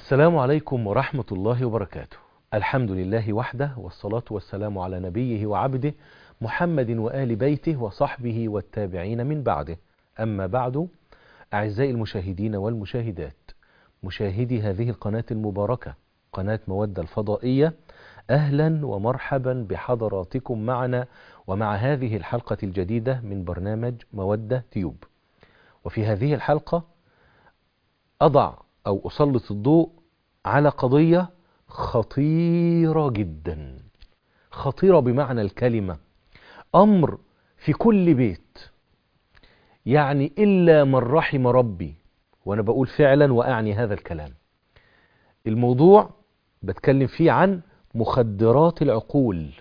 السلام عليكم ورحمة الله وبركاته. الحمد لله وحده، والصلاة والسلام على نبيه وعبده محمد وآل بيته وصحبه والتابعين من بعده. أما بعد، أعزائي المشاهدين والمشاهدات، مشاهدي هذه القناة المباركة، قناة مودة الفضائية، أهلا ومرحبا بحضراتكم معنا ومع هذه الحلقة الجديدة من برنامج مودة تيوب. وفي هذه الحلقة أضع أو أسلط الضوء على قضية خطيرة جدا، خطيرة بمعنى الكلمة، أمر في كل بيت، يعني إلا من رحم ربي، وأنا بقول فعلا وأعني هذا الكلام. الموضوع بتكلم فيه عن مخدرات العقول،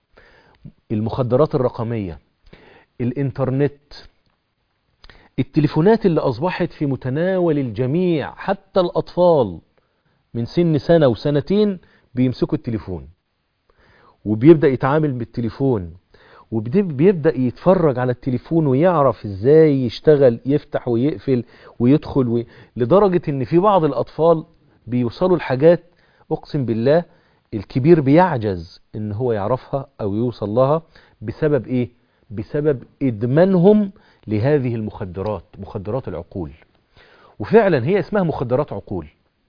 المخدرات الرقمية، الإنترنت، التليفونات اللي أصبحت في متناول الجميع، حتى الأطفال من سن سنة وسنتين بيمسكوا التليفون وبيبدأ يتعامل بالتليفون وبيبدأ يتفرج على التليفون ويعرف ازاي يشتغل، يفتح ويقفل ويدخل لدرجة ان في بعض الأطفال بيوصلوا لحاجات أقسم بالله الكبير بيعجز ان هو يعرفها أو يوصل لها. بسبب ايه؟ بسبب إدمانهم لهذه المخدرات، مخدرات العقول. وفعلا هي اسمها مخدرات عقول.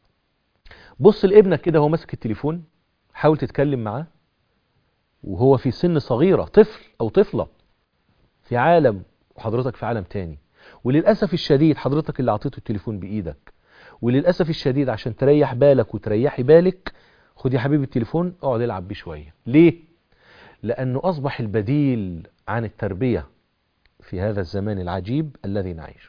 بص لابنك كده هو ماسك التليفون، حاول تتكلم معاه وهو في سن صغيرة، طفل أو طفلة في عالم وحضرتك في عالم تاني. وللأسف الشديد حضرتك اللي عطيته التليفون بإيدك، وللأسف الشديد عشان تريح بالك وتريحي بالك، خد يا حبيبي التليفون اقعد العب بيه شوية. ليه؟ لأنه أصبح البديل عن التربية في هذا الزمان العجيب الذي نعيشه.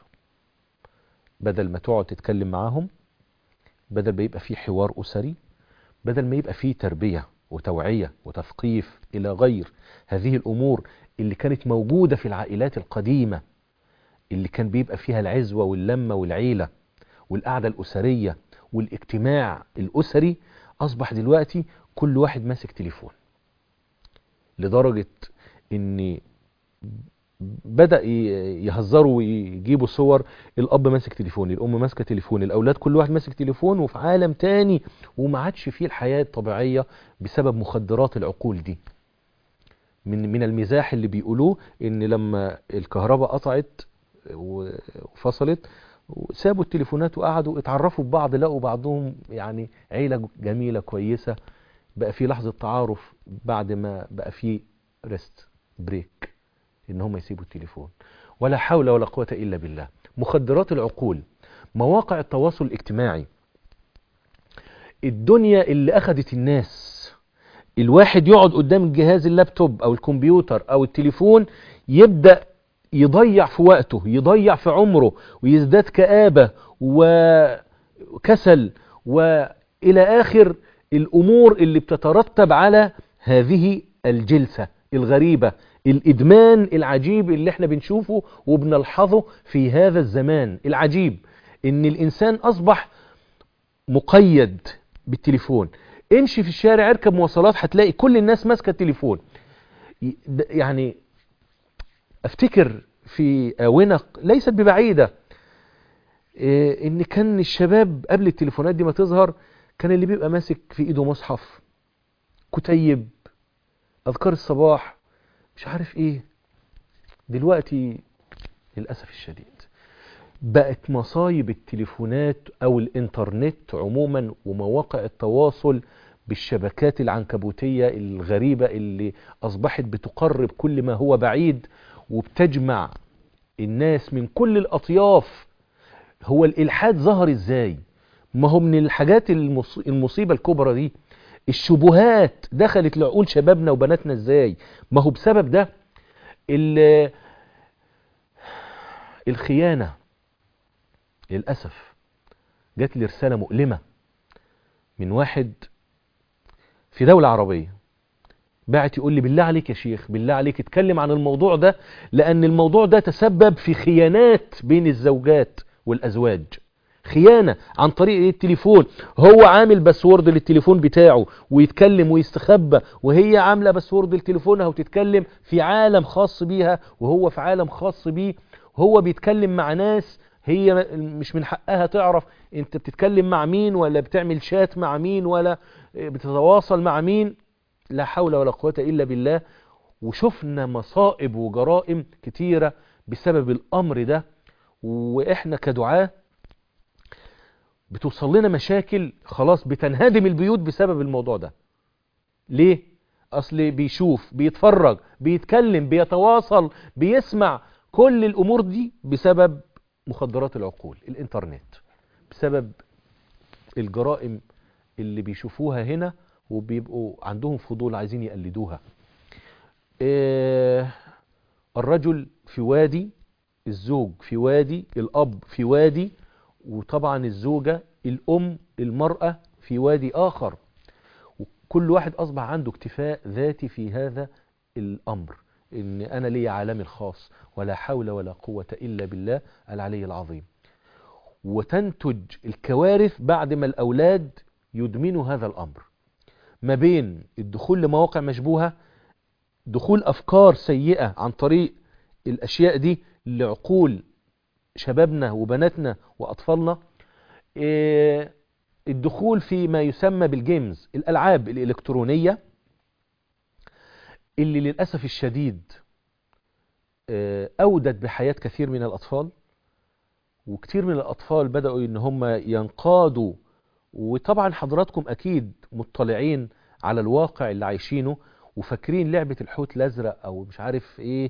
بدل ما تقعد تتكلم معاهم، بدل ما يبقى فيه حوار أسري، بدل ما يبقى فيه تربية وتوعية وتثقيف إلى غير هذه الأمور اللي كانت موجودة في العائلات القديمة، اللي كان بيبقى فيها العزوة واللمة والعيلة والقعدة الأسرية والاجتماع الأسري، أصبح دلوقتي كل واحد ماسك تليفون، لدرجة إن بدأ يهزروا ويجيبوا صور الأب ماسك تليفون، الأم ماسكة تليفون، الأولاد كل واحد ماسك تليفون وفي عالم تاني، وما عادش فيه الحياة الطبيعية بسبب مخدرات العقول دي. من المزاح اللي بيقولوه إن لما الكهرباء قطعت وفصلت سابوا التليفونات وقعدوا اتعرفوا ببعض، لقوا بعضهم يعني عيلة جميلة كويسة، بقى في لحظة تعارف بعد ما بقى في ريست بريك ان هم يسيبوا التليفون. ولا حول ولا قوة الا بالله. مخدرات العقول، مواقع التواصل الاجتماعي، الدنيا اللي اخذت الناس. الواحد يقعد قدام الجهاز اللابتوب او الكمبيوتر او التليفون، يبدأ يضيع في وقته، يضيع في عمره، ويزداد كآبة وكسل والى اخر الامور اللي بتترتب على هذه الجلسة الغريبة، الإدمان العجيب اللي احنا بنشوفه وبنلحظه في هذا الزمان العجيب، ان الإنسان أصبح مقيد بالتليفون. امشي في الشارع، اركب مواصلات، هتلاقي كل الناس ماسكة التليفون. يعني افتكر في آونة ليست ببعيدة ان كان الشباب قبل التليفونات دي ما تظهر، كان اللي بيبقى ماسك في ايده مصحف، كتيب، اذكار الصباح، مش عارف ايه. دلوقتي للأسف الشديد بقت مصايب التليفونات او الانترنت عموما ومواقع التواصل بالشبكات العنكبوتية الغريبة اللي اصبحت بتقرب كل ما هو بعيد، وبتجمع الناس من كل الاطياف. هو الالحاد ظهر ازاي؟ ما هو من الحاجات المصيبة الكبرى دي. الشبهات دخلت لعقول شبابنا وبناتنا ازاي؟ ما هو بسبب ده الخيانة. للأسف جات لي رسالة مؤلمة من واحد في دولة عربية، بعت يقول لي بالله عليك يا شيخ، بالله عليك اتكلم عن الموضوع ده، لأن الموضوع ده تسبب في خيانات بين الزوجات والأزواج. خيانة عن طريق التليفون، هو عامل باسورد للتليفون بتاعه ويتكلم ويستخبى، وهي عاملة باسورد لتليفونها وتتكلم في عالم خاص بيها وهو في عالم خاص بيه. هو بيتكلم مع ناس هي مش من حقها تعرف انت بتتكلم مع مين، ولا بتعمل شات مع مين، ولا بتتواصل مع مين. لا حول ولا قوة إلا بالله. وشفنا مصائب وجرائم كتيرة بسبب الأمر ده. وإحنا كدعاة بتوصل لنا مشاكل، خلاص بتنهدم البيوت بسبب الموضوع ده. ليه؟ أصل بيشوف، بيتفرج، بيتكلم، بيتواصل، بيسمع، كل الأمور دي بسبب مخدرات العقول، الإنترنت، بسبب الجرائم اللي بيشوفوها هنا وبيبقوا عندهم فضول عايزين يقلدوها. الرجل في وادي، الزوج في وادي، الأب في وادي، وطبعا الزوجة الأم المرأة في وادي آخر. وكل واحد أصبح عنده اكتفاء ذاتي في هذا الأمر، إن أنا لي عالمي الخاص، ولا حول ولا قوة إلا بالله العلي العظيم. وتنتج الكوارث بعد ما الأولاد يدمنوا هذا الأمر، ما بين الدخول لمواقع مشبوهة، دخول أفكار سيئة عن طريق الأشياء دي لعقول شبابنا وبناتنا وأطفالنا، الدخول في ما يسمى بالجيمز، الألعاب الإلكترونية اللي للأسف الشديد أودت بحياة كثير من الأطفال. وكثير من الأطفال بدأوا إن هم ينقادوا. وطبعا حضراتكم أكيد مطلعين على الواقع اللي عايشينه، وفاكرين لعبة الحوت الأزرق أو مش عارف إيه،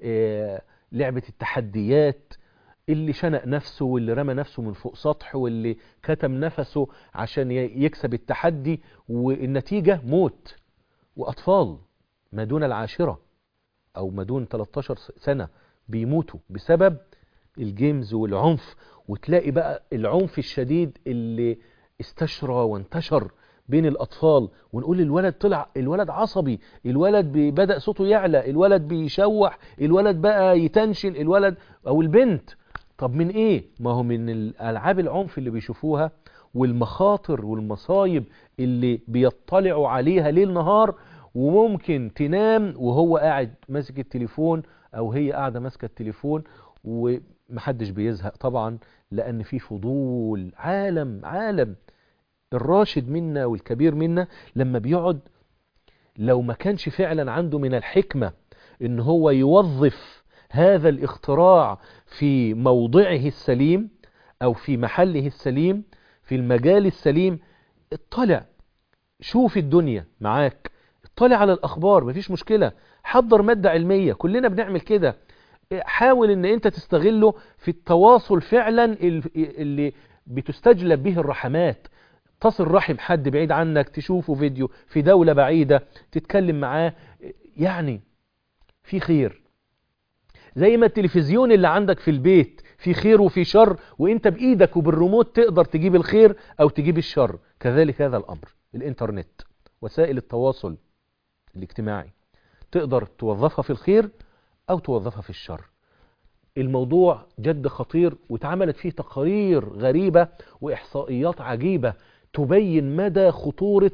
لعبة التحديات، اللي شنق نفسه واللي رمى نفسه من فوق سطح واللي كتم نفسه عشان يكسب التحدي، والنتيجة موت. وأطفال ما دون العاشرة أو ما دون 13 سنة بيموتوا بسبب الجيمز والعنف. وتلاقي بقى العنف الشديد اللي استشرى وانتشر بين الأطفال، ونقول الولد طلع، الولد عصبي، الولد بدأ صوته يعلى، الولد بيشوح، الولد بقى يتنشن، الولد أو البنت. طب من إيه؟ ما هو من الألعاب العنف اللي بيشوفوها والمخاطر والمصايب اللي بيطلعوا عليها ليل نهار. وممكن تنام وهو قاعد ماسك التليفون، أو هي قاعدة ماسكة التليفون، ومحدش بيزهق طبعا، لأن في فضول. عالم الراشد منا والكبير منا لما بيقعد، لو ما كانش فعلا عنده من الحكمة ان هو يوظف هذا الاختراع في موضعه السليم او في محله السليم في المجال السليم. اطلع، شوف الدنيا معاك، اطلع على الاخبار، مفيش مشكلة، حضر مادة علمية، كلنا بنعمل كده. حاول ان انت تستغله في التواصل فعلا اللي بتستجلب به الرحمات. تصل رحم حد بعيد عنك، تشوفه فيديو في دولة بعيدة، تتكلم معاه، يعني في خير. زي ما التلفزيون اللي عندك في البيت في خير وفي شر، وانت بإيدك وبالريموت تقدر تجيب الخير او تجيب الشر، كذلك هذا الامر. الانترنت، وسائل التواصل الاجتماعي، تقدر توظفها في الخير او توظفها في الشر. الموضوع جد خطير، واتعملت فيه تقارير غريبة واحصائيات عجيبة تبين مدى خطورة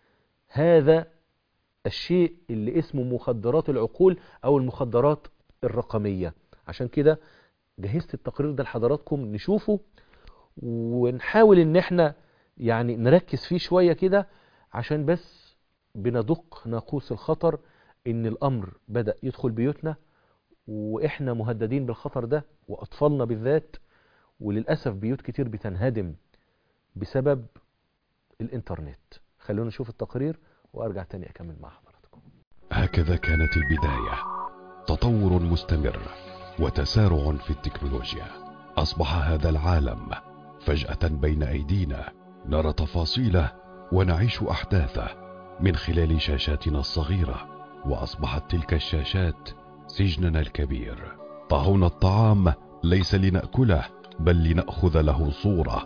هذا الشيء اللي اسمه مخدرات العقول او المخدرات الرقمية. عشان كده جهزت التقرير ده لحضراتكم نشوفه، ونحاول ان احنا يعني نركز فيه شوية كده، عشان بس بندق ناقوس الخطر ان الامر بدأ يدخل بيوتنا، واحنا مهددين بالخطر ده، واطفالنا بالذات. وللأسف بيوت كتير بتنهدم بسبب الانترنت. خلونا نشوف التقرير وارجع تاني اكمل مع حضراتكم. هكذا كانت البداية، تطور مستمر وتسارع في التكنولوجيا. أصبح هذا العالم فجأة بين أيدينا، نرى تفاصيله ونعيش أحداثه من خلال شاشاتنا الصغيرة. وأصبحت تلك الشاشات سجننا الكبير. طهونا الطعام ليس لنأكله بل لنأخذ له صورة،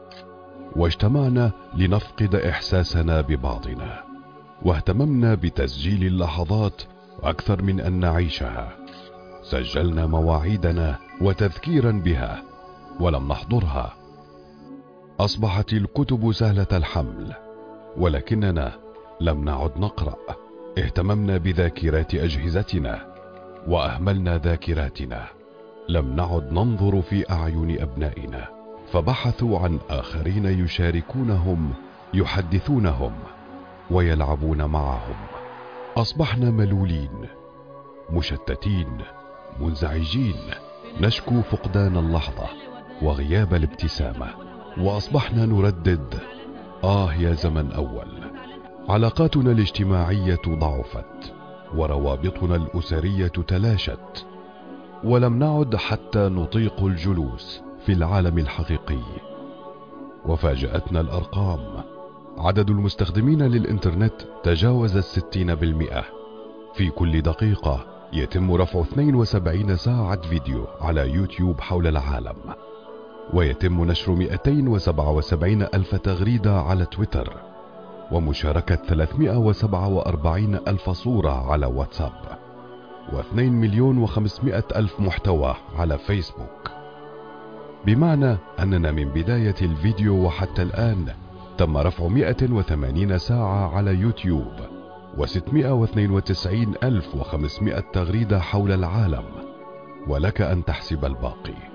واجتمعنا لنفقد إحساسنا ببعضنا، واهتممنا بتسجيل اللحظات أكثر من أن نعيشها. سجلنا مواعيدنا وتذكيرا بها ولم نحضرها. أصبحت الكتب سهلة الحمل ولكننا لم نعد نقرأ. اهتممنا بذاكرات أجهزتنا وأهملنا ذاكراتنا. لم نعد ننظر في أعين أبنائنا، فبحثوا عن آخرين يشاركونهم، يحدثونهم ويلعبون معهم. أصبحنا ملولين، مشتتين، منزعجين، نشكو فقدان اللحظة وغياب الابتسامة، وأصبحنا نردد: يا زمن أول. علاقاتنا الاجتماعية ضعفت، وروابطنا الأسرية تلاشت، ولم نعد حتى نطيق الجلوس في العالم الحقيقي. وفاجأتنا الأرقام، عدد المستخدمين للإنترنت تجاوز 60%. في كل دقيقة يتم رفع 72 ساعة فيديو على يوتيوب حول العالم، ويتم نشر 277 ألف تغريدة على تويتر، ومشاركة 347 ألف صورة على واتساب، و2,500,000 محتوى على فيسبوك. بمعنى أننا من بداية الفيديو وحتى الآن تم رفع 180 ساعة على يوتيوب، و692,500 تغريدة حول العالم، ولك أن تحسب الباقي.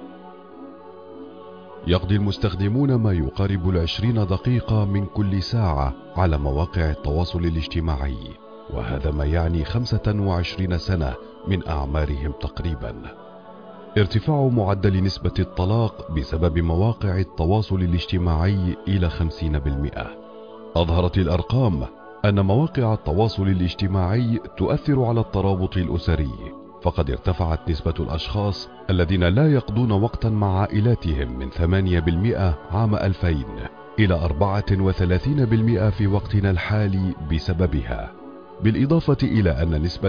يقضي المستخدمون ما يقارب 20 دقيقة من كل ساعة على مواقع التواصل الاجتماعي، وهذا ما يعني 25 سنة من أعمارهم تقريبا. ارتفاع معدل نسبة الطلاق بسبب مواقع التواصل الاجتماعي إلى 50%. أظهرت الأرقام أن مواقع التواصل الاجتماعي تؤثر على الترابط الأسري، فقد ارتفعت نسبة الأشخاص الذين لا يقضون وقتا مع عائلاتهم من 8% عام 2000 إلى 34% في وقتنا الحالي بسببها، بالإضافة إلى أن نسبة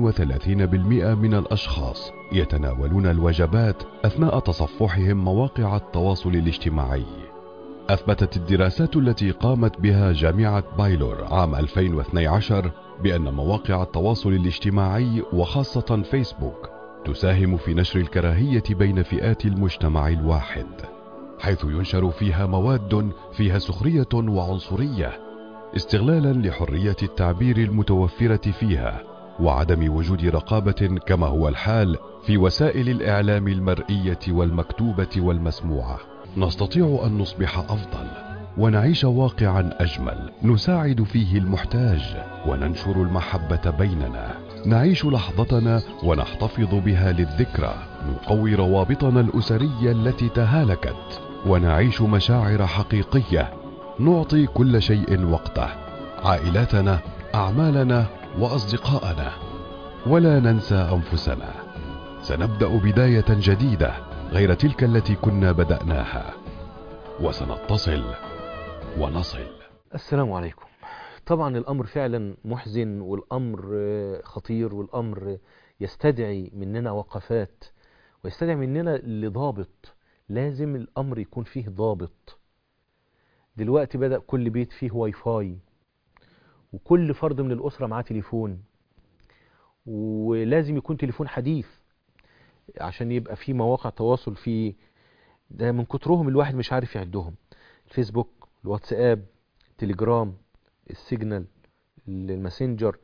32% من الأشخاص يتناولون الوجبات أثناء تصفحهم مواقع التواصل الاجتماعي. أثبتت الدراسات التي قامت بها جامعة بايلور عام 2012 بأن مواقع التواصل الاجتماعي وخاصة فيسبوك تساهم في نشر الكراهية بين فئات المجتمع الواحد، حيث ينشر فيها مواد فيها سخرية وعنصرية، استغلالا لحرية التعبير المتوفرة فيها، وعدم وجود رقابة كما هو الحال في وسائل الإعلام المرئية والمكتوبة والمسموعة. نستطيع أن نصبح أفضل ونعيش واقعا أجمل، نساعد فيه المحتاج وننشر المحبة بيننا، نعيش لحظتنا ونحتفظ بها للذكرى، نقوي روابطنا الأسرية التي تهالكت، ونعيش مشاعر حقيقية، نعطي كل شيء وقته، عائلاتنا، أعمالنا وأصدقائنا، ولا ننسى أنفسنا. سنبدأ بداية جديدة غير تلك التي كنا بدأناها، وسنتصل ونصل. السلام عليكم. طبعا الأمر فعلا محزن، والأمر خطير، والأمر يستدعي مننا وقفات، ويستدعي مننا لضابط. لازم الأمر يكون فيه ضابط. دلوقتي بدأ كل بيت فيه واي فاي، وكل فرد من الأسرة معاه تليفون، ولازم يكون تليفون حديث عشان يبقى فيه مواقع تواصل فيه. ده من كترهم الواحد مش عارف يعدهم: الفيسبوك، الواتساب، التليجرام، السيجنال، الماسنجر،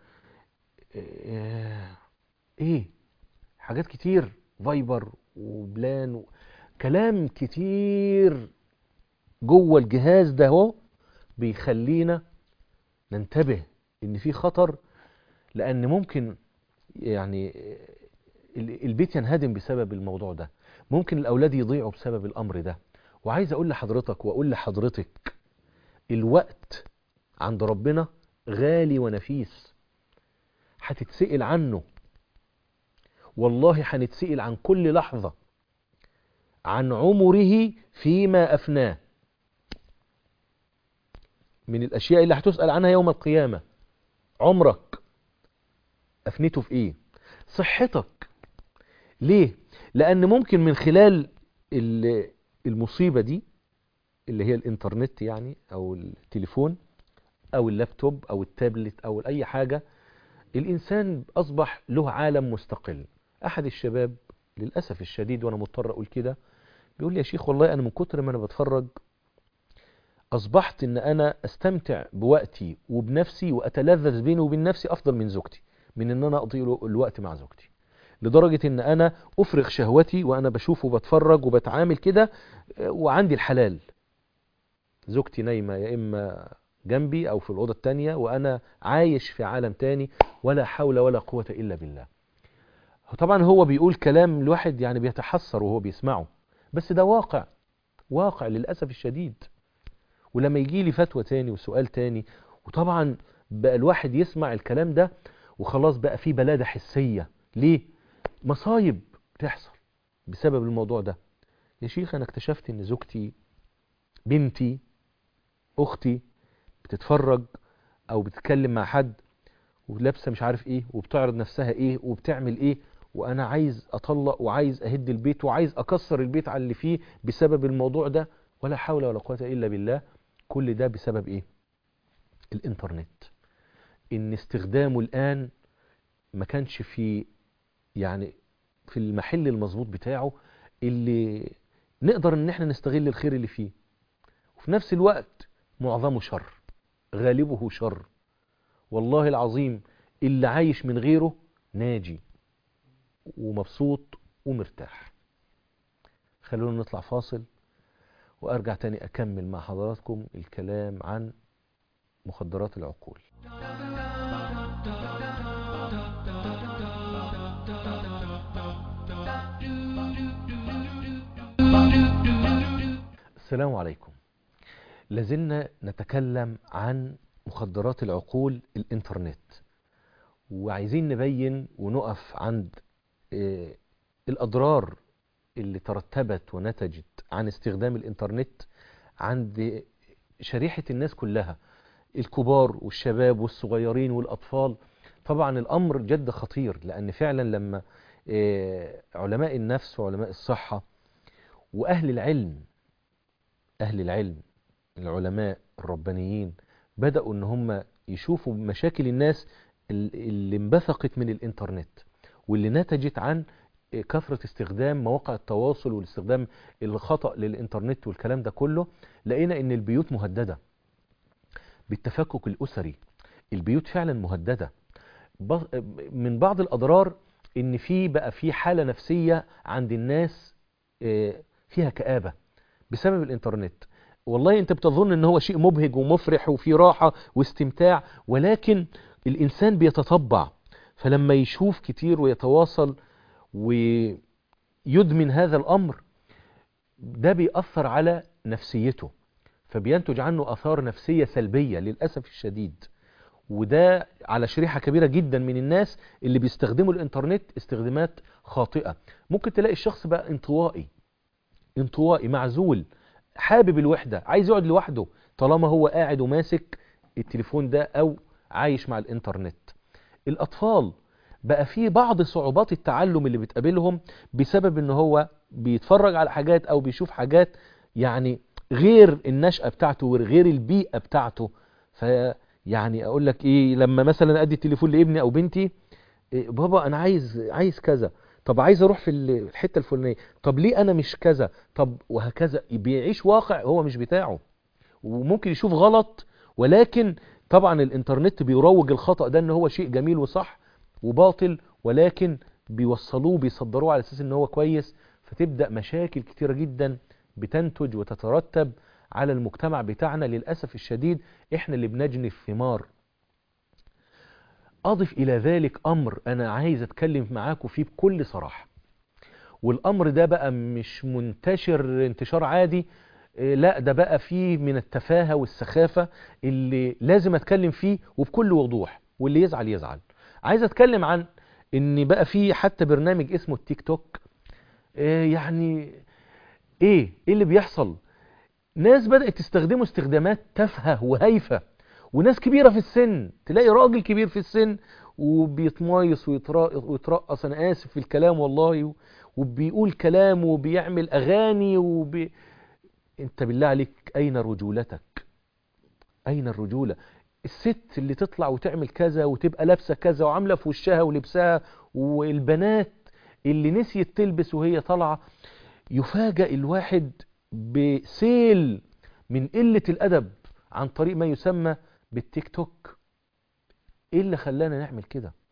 ايه، حاجات كتير، فايبر وبلان كلام كتير جوه الجهاز ده. هو بيخلينا ننتبه ان في خطر، لان ممكن يعني البيت ينهدم بسبب الموضوع ده، ممكن الاولاد يضيعوا بسبب الامر ده. وعايز اقول لحضرتك واقول لحضرتك: الوقت عند ربنا غالي ونفيس، هتتسئل عنه. والله هنتسئل عن كل لحظة، عن عمره فيما أفناه. من الأشياء اللي هتسأل عنها يوم القيامة: عمرك أفنيته في إيه؟ صحتك. ليه؟ لأن ممكن من خلال المصيبة دي اللي هي الإنترنت يعني، أو التليفون أو اللابتوب أو التابلت أو أي حاجة، الإنسان أصبح له عالم مستقل. أحد الشباب للأسف الشديد، وأنا مضطر أقول كده، بيقول لي: يا شيخ والله أنا من كتر ما أنا بتفرج أصبحت إن أنا أستمتع بوقتي وبنفسي وأتلذذ بيني وبين نفسي أفضل من زوجتي، من إن أنا أقضي الوقت مع زوجتي. لدرجة ان انا افرغ شهوتي وانا بشوف وبتفرج وبتعامل كده، وعندي الحلال، زوجتي نايمة يا اما جنبي او في الأوضة التانية وانا عايش في عالم تاني، ولا حول ولا قوة الا بالله. طبعا هو بيقول كلام الواحد يعني بيتحسر وهو بيسمعه، بس ده واقع، واقع للأسف الشديد. ولما يجي لي فتوى تاني وسؤال تاني، وطبعا بقى الواحد يسمع الكلام ده وخلاص بقى فيه بلادة حسية. ليه؟ مصايب تحصل بسبب الموضوع ده. يا شيخ انا اكتشفت ان زوجتي، بنتي، اختي بتتفرج او بتتكلم مع حد ولابسه مش عارف ايه وبتعرض نفسها ايه وبتعمل ايه، وانا عايز اطلق وعايز اهد البيت وعايز اكسر البيت على اللي فيه بسبب الموضوع ده، ولا حول ولا قوة الا بالله. كل ده بسبب ايه؟ الانترنت. ان استخدامه الان ما كانش في، يعني في المحل المظبوط بتاعه اللي نقدر ان احنا نستغل الخير اللي فيه، وفي نفس الوقت معظمه شر، غالبه شر. والله العظيم اللي عايش من غيره ناجي ومبسوط ومرتاح. خلونا نطلع فاصل وارجع تاني اكمل مع حضراتكم الكلام عن مخدرات العقول. السلام عليكم. لازلنا نتكلم عن مخدرات العقول، الانترنت، وعايزين نبين ونقف عند الأضرار اللي ترتبت ونتجت عن استخدام الانترنت عند شريحة الناس كلها، الكبار والشباب والصغيرين والأطفال. طبعا الأمر جد خطير، لأن فعلا لما علماء النفس وعلماء الصحة وأهل العلم، أهل العلم العلماء الربانيين بدأوا ان هم يشوفوا مشاكل الناس اللي انبثقت من الانترنت واللي نتجت عن كثرة استخدام مواقع التواصل والاستخدام الخطأ للانترنت والكلام ده كله، لقينا ان البيوت مهددة بالتفكك الأسري. البيوت فعلا مهددة. من بعض الأضرار ان بقى في حالة نفسية عند الناس فيها كآبة بسبب الانترنت. والله انت بتظن ان هو شيء مبهج ومفرح وفي راحة واستمتاع، ولكن الانسان بيتطبع، فلما يشوف كتير ويتواصل ويدمن هذا الامر ده بيأثر على نفسيته، فبينتج عنه اثار نفسية سلبية للأسف الشديد. وده على شريحة كبيرة جدا من الناس اللي بيستخدموا الانترنت استخدامات خاطئة. ممكن تلاقي الشخص بقى انطوائي معزول، حابب الوحدة، عايز يقعد لوحده طالما هو قاعد وماسك التليفون ده او عايش مع الانترنت. الاطفال بقى فيه بعض صعوبات التعلم اللي بتقابلهم بسبب ان هو بيتفرج على حاجات او بيشوف حاجات يعني غير النشأة بتاعته وغير البيئة بتاعته. فيعني اقول لك ايه، لما مثلا ادي التليفون لابني او بنتي، إيه بابا انا عايز كذا، طب عايز اروح في الحتة الفلانية، طب ليه انا مش كذا، طب وهكذا. بيعيش واقع هو مش بتاعه، وممكن يشوف غلط، ولكن طبعا الانترنت بيروج الخطأ ده ان هو شيء جميل وصح وباطل، ولكن بيوصلوه بيصدروه على اساس ان هو كويس. فتبدأ مشاكل كتيرة جدا بتنتج وتترتب على المجتمع بتاعنا. للأسف الشديد احنا اللي بنجني الثمار. أضف إلى ذلك أمر أنا عايز أتكلم معاكم فيه بكل صراحة، والأمر ده بقى مش منتشر انتشار عادي، لا ده بقى فيه من التفاهة والسخافة اللي لازم أتكلم فيه وبكل وضوح، واللي يزعل يزعل. عايز أتكلم عن إن بقى فيه حتى برنامج اسمه التيك توك. يعني إيه اللي بيحصل؟ ناس بدأت تستخدمه استخدامات تافهة وهايفة، وناس كبيرة في السن، تلاقي راجل كبير في السن وبيتمايص ويترقص، أنا آسف في الكلام والله، وبيقول كلام وبيعمل أغاني أنت بالله عليك أين رجولتك؟ أين الرجولة؟ الست اللي تطلع وتعمل كذا وتبقى لابسة كذا وعاملة في وشها ولبسها، والبنات اللي نسيت تلبس وهي طالعة، يفاجأ الواحد بسيل من قلة الأدب عن طريق ما يسمى بالتيك توك. ايه اللي خلانا نعمل كده؟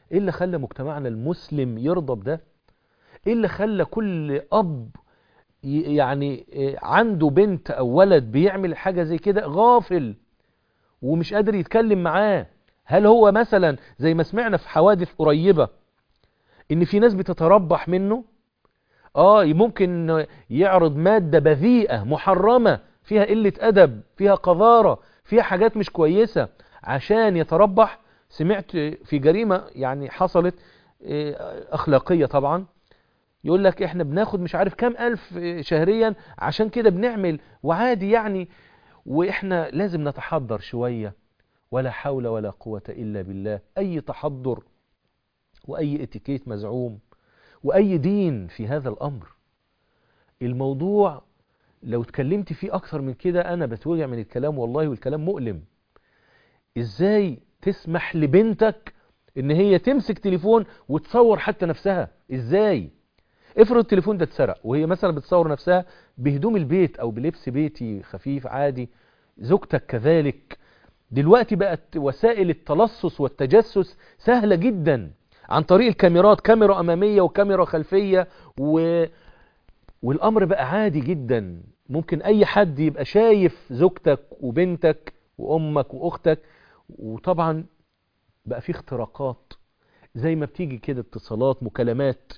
ايه اللي خلى مجتمعنا المسلم يرضى بده؟ ايه اللي خلى كل اب يعني عنده بنت او ولد بيعمل حاجة زي كده غافل ومش قادر يتكلم معاه؟ هل هو مثلا زي ما سمعنا في حوادث قريبة ان في ناس بتتربح منه؟ ممكن يعرض مادة بذيئة محرمة فيها قلة أدب، فيها قذارة، فيها حاجات مش كويسة عشان يتربح. سمعت في جريمة يعني حصلت أخلاقية طبعا، يقول لك احنا بناخد مش عارف كام ألف شهريا عشان كده بنعمل وعادي يعني، واحنا لازم نتحضر شوية. ولا حول ولا قوة إلا بالله. أي تحضر وأي اتيكيت مزعوم وأي دين في هذا الأمر. الموضوع لو اتكلمت فيه أكثر من كده أنا بتوجع من الكلام والله، والكلام مؤلم. إزاي تسمح لبنتك إن هي تمسك تليفون وتصور حتى نفسها؟ إزاي؟ افرض التليفون ده اتسرق وهي مثلا بتصور نفسها بهدوم البيت أو بلبس بيتي خفيف عادي، زوجتك كذلك. دلوقتي بقت وسائل التلصص والتجسس سهلة جدا عن طريق الكاميرات، كاميرا أمامية وكاميرا خلفية، والأمر بقى عادي جدا. ممكن أي حد يبقى شايف زوجتك وبنتك وأمك وأختك. وطبعا بقى في اختراقات زي ما بتيجي كده، اتصالات مكالمات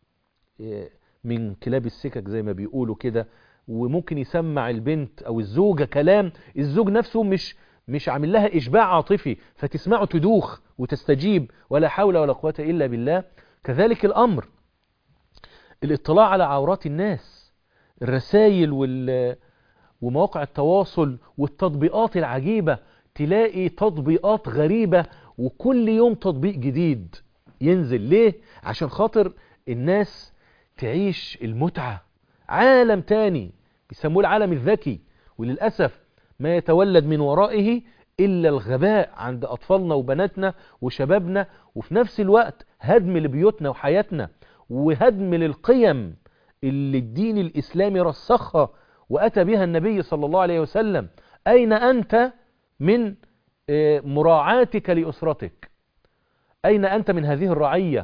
من كلاب السكك زي ما بيقولوا كده، وممكن يسمع البنت أو الزوجة كلام الزوج نفسه مش عامل لها إشباع عاطفي، فتسمعه تدوخ وتستجيب. ولا حول ولا قوة إلا بالله. كذلك الأمر الاطلاع على عورات الناس، الرسائل ومواقع التواصل والتطبيقات العجيبة. تلاقي تطبيقات غريبة وكل يوم تطبيق جديد ينزل. ليه؟ عشان خاطر الناس تعيش المتعة. عالم تاني بيسموه العالم الذكي، وللأسف ما يتولد من ورائه إلا الغباء عند أطفالنا وبناتنا وشبابنا، وفي نفس الوقت هدم لبيوتنا وحياتنا وهدم للقيم اللي الدين الإسلامي رسخها وأتى بها النبي صلى الله عليه وسلم. أين أنت من مراعاتك لأسرتك؟ أين أنت من هذه الرعية؟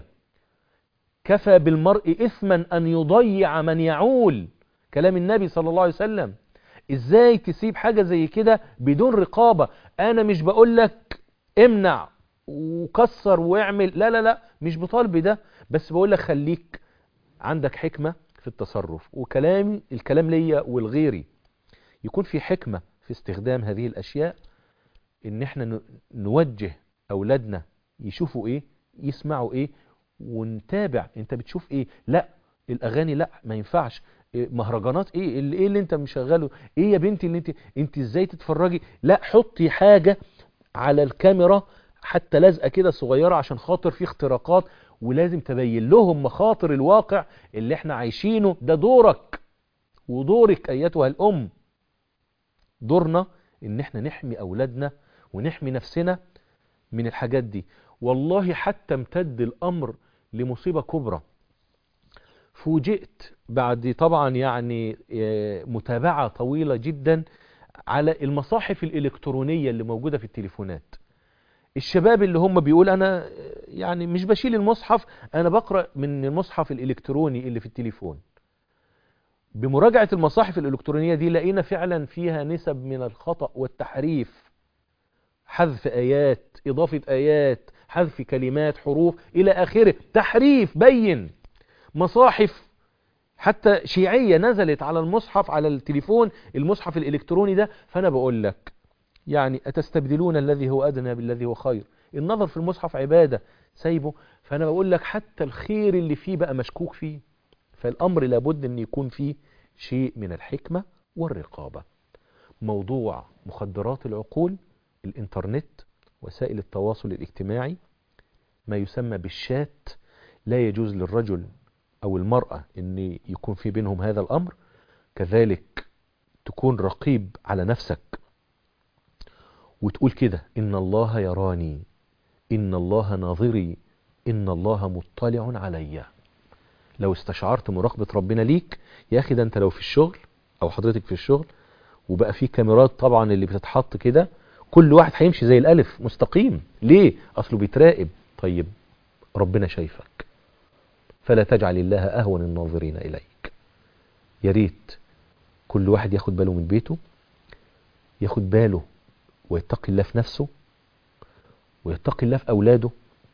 كفى بالمرء إثما أن يضيع من يعول، كلام النبي صلى الله عليه وسلم. إزاي تسيب حاجة زي كده بدون رقابة؟ أنا مش بقول لك امنع وكسر واعمل، لا لا لا، مش بطالب ده، بس بقول لك خليك عندك حكمة في التصرف. وكلامي الكلام ليا والغيري يكون في حكمة في استخدام هذه الأشياء، إن احنا نوجه أولادنا يشوفوا إيه، يسمعوا إيه، ونتابع. أنت بتشوف إيه؟ لا الأغاني لا ما ينفعش. مهرجانات إيه اللي أنت مشغله؟ إيه يا بنتي اللي أنت إزاي تتفرجي؟ لا حطي حاجة على الكاميرا حتى لازقة كده صغيرة عشان خاطر في اختراقات، ولازم تبين لهم مخاطر الواقع اللي احنا عايشينه. ده دورك ودورك أيتها الأم. دورنا ان احنا نحمي أولادنا ونحمي نفسنا من الحاجات دي. والله حتى امتد الأمر لمصيبة كبرى. فوجئت بعد طبعا يعني متابعة طويلة جدا على المصاحف الإلكترونية اللي موجودة في التليفونات. الشباب اللي هم بيقول أنا يعني مش بشيل المصحف، أنا بقرأ من المصحف الإلكتروني اللي في التليفون. بمراجعة المصاحف الإلكترونية دي لقينا فعلا فيها نسب من الخطأ والتحريف، حذف آيات، إضافة آيات، حذف كلمات، حروف إلى آخره، تحريف بين. مصاحف حتى شيعية نزلت على المصحف على التليفون، المصحف الإلكتروني ده. فأنا بقول لك يعني أتستبدلون الذي هو أدنى بالذي هو خير؟ النظر في المصحف عبادة، سايبه. فأنا بقول لك حتى الخير اللي فيه بقى مشكوك فيه. فالأمر لابد أن يكون فيه شيء من الحكمة والرقابة. موضوع مخدرات العقول، الإنترنت، وسائل التواصل الاجتماعي، ما يسمى بالشات، لا يجوز للرجل أو المرأة أن يكون في بينهم هذا الأمر. كذلك تكون رقيب على نفسك وتقول كده إن الله يراني، إن الله ناظري، إن الله مطلع علي. لو استشعرت مراقبة ربنا ليك يا أخي، ده أنت لو في الشغل أو حضرتك في الشغل وبقى في كاميرات طبعا اللي بتتحط كده، كل واحد هيمشي زي الألف مستقيم. ليه؟ أصله بيتراقب. طيب ربنا شايفك، فلا تجعل الله أهون الناظرين إليك. يا ريت كل واحد ياخد باله من بيته، ياخد باله ويتقي الله في نفسه ويتقي الله في أولاده،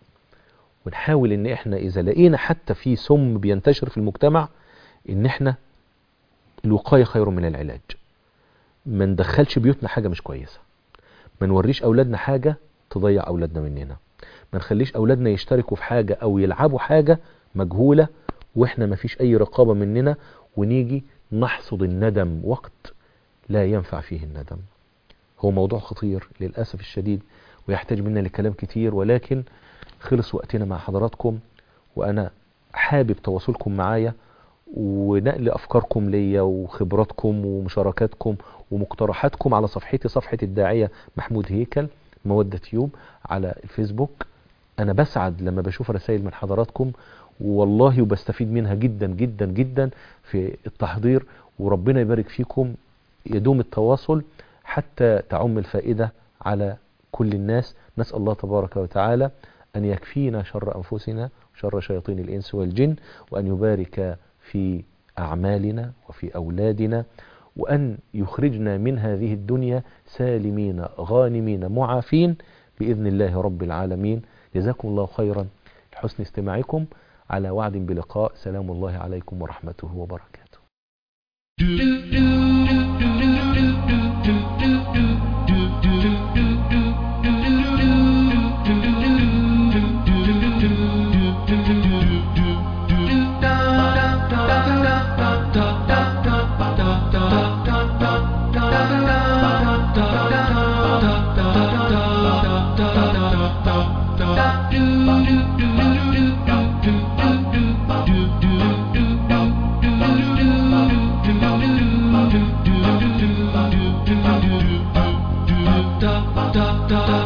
ونحاول ان احنا اذا لقينا حتى في سم بينتشر في المجتمع ان احنا الوقاية خير من العلاج. ما ندخلش بيوتنا حاجة مش كويسة، ما نوريش اولادنا حاجة تضيع اولادنا مننا، ما نخليش اولادنا يشتركوا في حاجة او يلعبوا حاجة مجهولة واحنا ما فيش اي رقابة مننا، ونيجي نحصد الندم وقت لا ينفع فيه الندم. هو موضوع خطير للأسف الشديد ويحتاج منا لكلام كتير، ولكن خلص وقتنا مع حضراتكم، وأنا حابب تواصلكم معايا ونقل أفكاركم ليا وخبراتكم ومشاركاتكم ومقترحاتكم على صفحتي، صفحة الداعية محمود هيكل مودة تيوب على الفيسبوك. أنا بسعد لما بشوف رسائل من حضراتكم والله، وبستفيد منها جدا جدا جدا في التحضير، وربنا يبارك فيكم. يدوم التواصل حتى تعم الفائدة على كل الناس. نسأل الله تبارك وتعالى أن يكفينا شر أنفسنا وشر شياطين الإنس والجن، وأن يبارك في أعمالنا وفي أولادنا، وأن يخرجنا من هذه الدنيا سالمين غانمين معافين بإذن الله رب العالمين. جزاكم الله خيرا لحسن استماعكم، على وعد بلقاء. سلام الله عليكم ورحمته وبركاته. da da